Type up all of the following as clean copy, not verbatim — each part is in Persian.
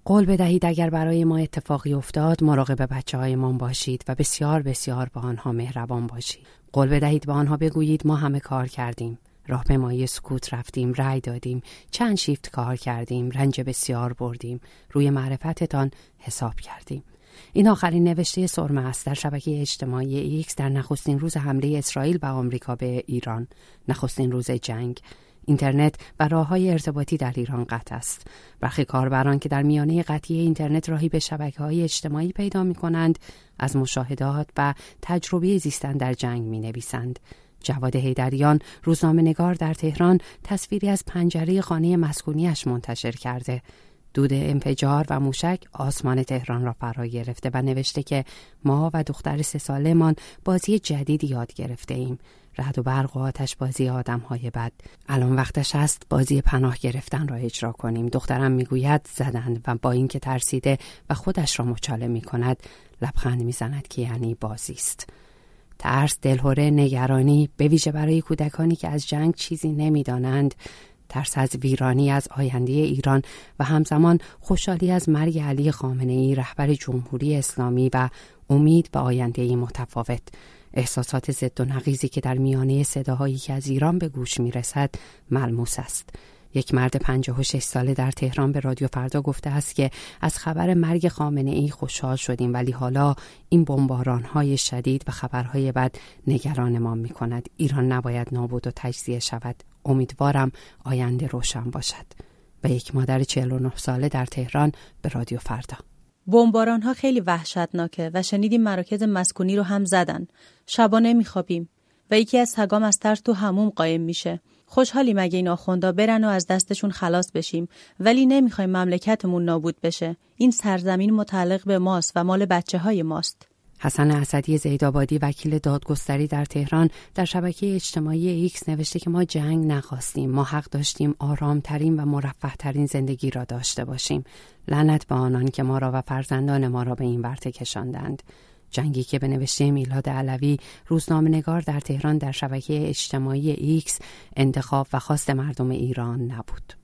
قول بدهید اگر برای ما اتفاقی افتاد مراقب بچه‌هایمان باشید و بسیار بسیار با آنها مهربان باشید. قول بدهید به آنها بگویید ما همه کار کردیم. راهپیمایی سکوت رفتیم، رأی دادیم، چند شیفت کار کردیم، رنج بسیار بردیم، روی معرفتتان حساب کردیم. این آخرین نوشته سرمه است در شبکه اجتماعی ایکس در نخستین روز حمله اسرائیل و آمریکا به ایران، نخستین روز جنگ. اینترنت و راه‌های ارتباطی در ایران قطع است. برخی کاربران که در میانه قطعی اینترنت راهی به شبکه‌های اجتماعی پیدا می‌کنند، از مشاهدات و تجربه زیستن در جنگ می‌نویسند. جواد حیدریان، روزنامه‌نگار در تهران، تصویری از پنجره خانه مسکونیش منتشر کرده. دود انفجار و موشک آسمان تهران را فرا گرفته و نوشته که ما و دختر 3 ساله‌مان بازی جدیدی یاد گرفته ایم. رعد و برق و آتش بازی آدم‌های بد. الان وقتش است بازی پناه گرفتن را اجرا کنیم. دخترم میگوید زدند و با اینکه ترسیده و خودش را مچاله می‌کند لبخند می‌زند که یعنی بازی است. ترس، دلهره، نگرانی، به ویژه برای کودکانی که از جنگ چیزی نمی‌دانند، ترس از ویرانی از آینده ایران و همزمان خوشحالی از مرگ علی خامنه‌ای رهبر جمهوری اسلامی و امید به آینده متفاوت. احساسات ضد و نقیضی که در میانه صداهایی که از ایران به گوش میرسد ملموس است. یک مرد 56 ساله در تهران به رادیو فردا گفته است که از خبر مرگ خامنه‌ای خوشحال شدیم، ولی حالا این بمباران‌های شدید و خبرهای بد نگرانمان می‌کند. ایران نباید نابود و تجزیه شود. امیدوارم آینده روشن باشد. و یک مادر 49 ساله در تهران به رادیو فردا: بمباران‌ها خیلی وحشتناکه و شنیدیم مراکز مسکونی رو هم زدن. شبا نمیخوابیم و یکی از سگام از ترس تو حموم قایم میشه. خوشحالی مگه این آخوندا برن و از دستشون خلاص بشیم، ولی نمیخوایم مملکتمون نابود بشه. این سرزمین متعلق به ماست و مال بچه‌های ماست. حسن اسدی زیدآبادی، وکیل دادگستری در تهران، در شبکه اجتماعی ایکس نوشته که ما جنگ نخواستیم. ما حق داشتیم آرامترین و مرفه‌ترین زندگی را داشته باشیم. لعنت به آنان که ما را و فرزندان ما را به این ورطه کشاندند. جنگی که به نوشته میلاد علوی، روزنامه‌نگار در تهران، در شبکه اجتماعی ایکس انتخاب و خواست مردم ایران نبود.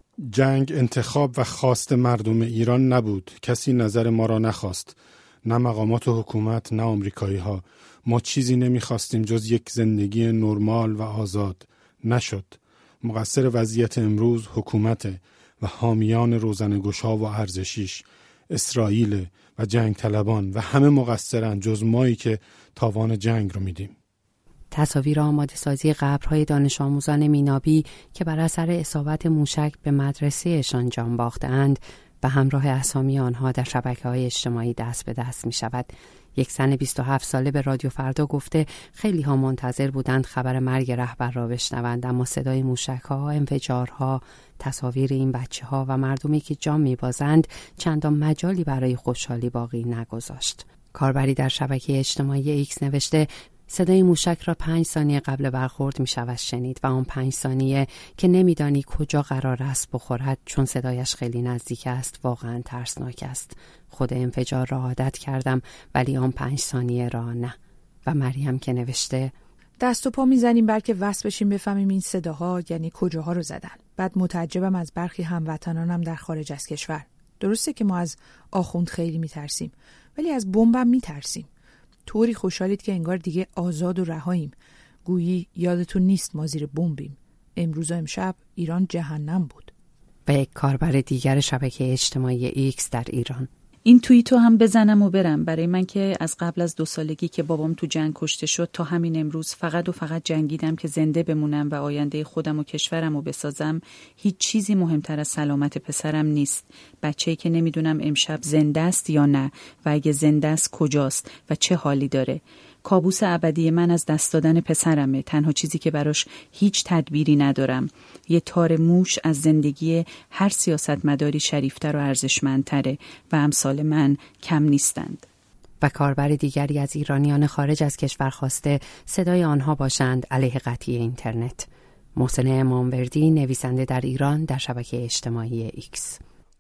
جنگ انتخاب و خواست مردم ایران نبود. کسی نظر ما را نخواست. نه مقامات و حکومت، نه آمریکایی ها. ما چیزی نمیخواستیم جز یک زندگی نرمال و آزاد. نشد. مقصر وضعیت امروز حکومت و حامیان روزنه‌گشا و ارزشیش، اسرائیل و جنگ طلبان، و همه مقصرن جز مایی که تاوان جنگ رو میدیم. تصاویر آماده سازی قبرهای دانش آموزان مینابی که بر اثر اصابت موشک به مدرسه‌شان جان باختند و همراه اسامی آنها در شبکه‌های اجتماعی دست به دست می شود. یک زن 27 ساله به رادیو فردا گفته خیلی ها منتظر بودند خبر مرگ رهبر را بشنوند، اما صدای موشک‌ها، انفجارها، تصاویر این بچه‌ها و مردمی که جان می‌بازند چندان مجالی برای خوشحالی باقی نگذاشت. کاربری در شبکه اجتماعی ایکس نوشته صدای موشک را 5 ثانیه قبل برخورد می شود شنید و آن 5 ثانیه که نمیدانی کجا قرار است بخورد چون صدایش خیلی نزدیک است واقعا ترسناک است. خود انفجار را عادت کردم ولی آن 5 ثانیه را نه. و مریم که نوشته دست و پا میزنیم بلکه وصل بشیم بفهمیم این صداها یعنی کجاها رو زدن. بعد متعجبم از برخی هموطنانم در خارج از کشور. درسته که ما از آخوند خیلی میترسیم ولی از بمبم میترسیم. طوری خوشحالید که انگار دیگه آزاد و رهاییم. گویی یادتون نیست ما زیر بمبیم. امروز و امشب ایران جهنم بود. و یک کاربر دیگر شبکه اجتماعی ایکس در ایران: این توییتو هم بزنم و برم. برای من که از قبل از 2 سالگی که بابام تو جنگ کشته شد تا همین امروز فقط و فقط جنگیدم که زنده بمونم و آینده خودم و کشورم رو بسازم. هیچ چیزی مهمتر از سلامت پسرم نیست. بچه‌ای که نمیدونم امشب زنده است یا نه و اگه زنده است کجاست و چه حالی داره. کابوس ابدی من از دست دادن پسرمه. تنها چیزی که براش هیچ تدبیری ندارم. یه تار موش از زندگی هر سیاستمداری شریفتر و ارزشمندتره و امثال من کم نیستند. و کاربر دیگری از ایرانیان خارج از کشور خواسته صدای آنها باشند علیه قطعی اینترنت: محسن اماموردی، نویسنده در ایران، در شبکه اجتماعی ایکس: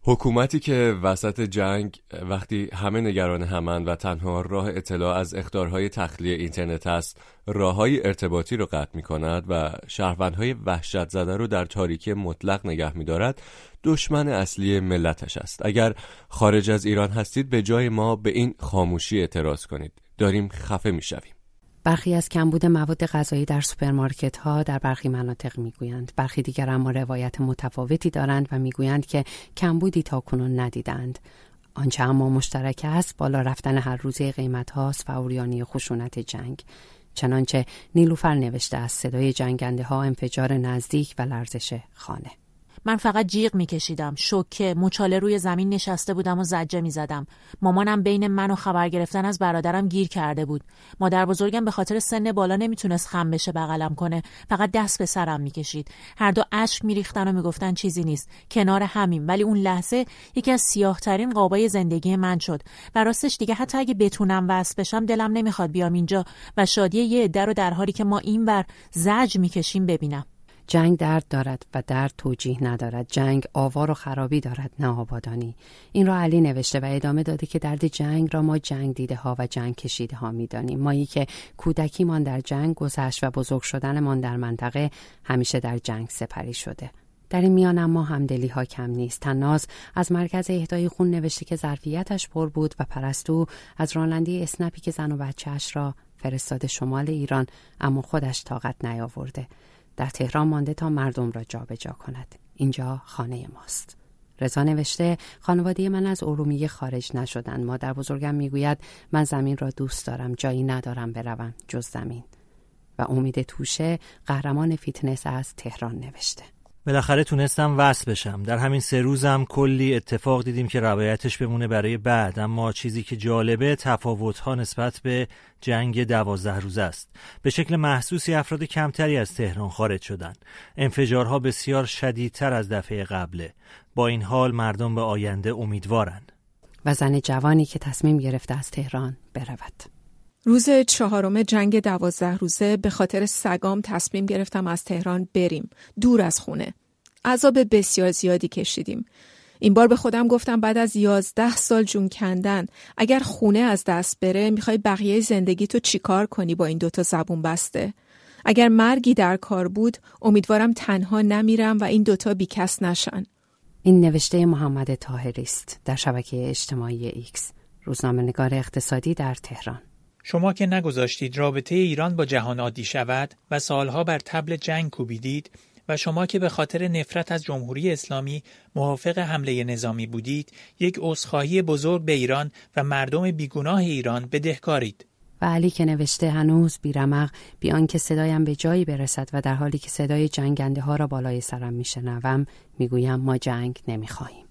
حکومتی که وسط جنگ وقتی همه نگران همن و تنها راه اطلاع از اخطارهای تخلیه اینترنت است، راههای ارتباطی رو قطع می‌کند و شهروندهای وحشت زده رو در تاریکی مطلق نگه می‌دارد، دشمن اصلی ملتش است. اگر خارج از ایران هستید به جای ما به این خاموشی اعتراض کنید. داریم خفه می‌شویم. برخی از کمبود مواد غذایی در سوپرمارکت‌ها در برخی مناطق میگویند، برخی دیگر اما روایت متفاوتی دارند و میگویند که کمبودی تاکنون ندیدند. آنچه اما مشترک است بالا رفتن هر روزه قیمت‌هاست و عریانی خشونت جنگ. چنانچه نیلوفر نوشته از صدای جنگنده‌ها، انفجار نزدیک و لرزش خانه. من فقط جیغ میکشیدم، شوکه، مچاله روی زمین نشسته بودم و زجه میزدم. مامانم بین من و خبر گرفتن از برادرم گیر کرده بود. مادر بزرگم به خاطر سن بالا نمیتونست خم بشه بغلم کنه، فقط دست به سرم میکشید. هر دو اشک میریختن و میگفتن چیزی نیست، کنار همیم. ولی اون لحظه یکی از سیاه‌ترین غابای زندگی من شد. و راستش دیگه حتی اگه بتونم وصل بشم دلم نمیخواد بیام اینجا و شادی یه عده رو در حالی که ما اینور زجر میکشیم ببینم. جنگ درد دارد و درد توجیه ندارد. جنگ آوار و خرابی دارد، نه آبادانی. این را علی نوشته و ادامه داده که درد جنگ را ما جنگ دیده ها و جنگ کشیده ها می دانیم. مایی که کودکی من در جنگ گذشت و بزرگ شدن من در منطقه همیشه در جنگ سپری شده. در این میان اما همدلی ها کم نیست. تناز از مرکز اهدای خون نوشته که ظرفیتش پر بود و پرستو از رانندگی اسنپی که زن و بچه‌اش را فرستاده شمال ایران اما خودش طاقت نیاورده. در تهران مانده تا مردم را جابجا کند. اینجا خانه ماست. رضا نوشته خانواده من از ارومیه خارج نشدند. مادر بزرگم میگوید من زمین را دوست دارم، جایی ندارم بروم جز زمین. و امید توشه قهرمان فیتنس از تهران نوشته بالاخره تونستم وصل بشم. در همین 3 روزم کلی اتفاق دیدیم که روایتش بمونه برای بعد، اما چیزی که جالبه تفاوت‌ها نسبت به جنگ 12 روزه است. به شکل محسوسی افراد کمتری از تهران خارج شدن. انفجارها بسیار شدیدتر از دفعه قبله. با این حال مردم به آینده امیدوارن. و زن جوانی که تصمیم گرفته از تهران برود. روز 4 جنگ 12 روزه به خاطر سگام تصمیم گرفتم از تهران بریم، دور از خونه. عذاب بسیار زیادی کشیدیم. این بار به خودم گفتم بعد از 11 سال جون کندن، اگر خونه از دست بره میخوای بقیه زندگی تو چیکار کنی با این 2 زبون بسته؟ اگر مرگی در کار بود امیدوارم تنها نمیرم و این 2 بی کس نشن. این نوشته محمد طاهری است در شبکه اجتماعی ایکس، روزنامه‌نگار اقتصادی در تهران. شما که نگذاشتید رابطه ایران با جهان عادی شود و سالها بر طبل جنگ کوبیدید و شما که به خاطر نفرت از جمهوری اسلامی موافق حمله نظامی بودید، یک عذرخواهی بزرگ به ایران و مردم بیگناه ایران بدهکارید. و علی که نوشته هنوز بیرمق بیان که صدایم به جایی برسد و در حالی که صدای جنگنده ها را بالای سرم میشنوم میگویم ما جنگ نمیخواهیم.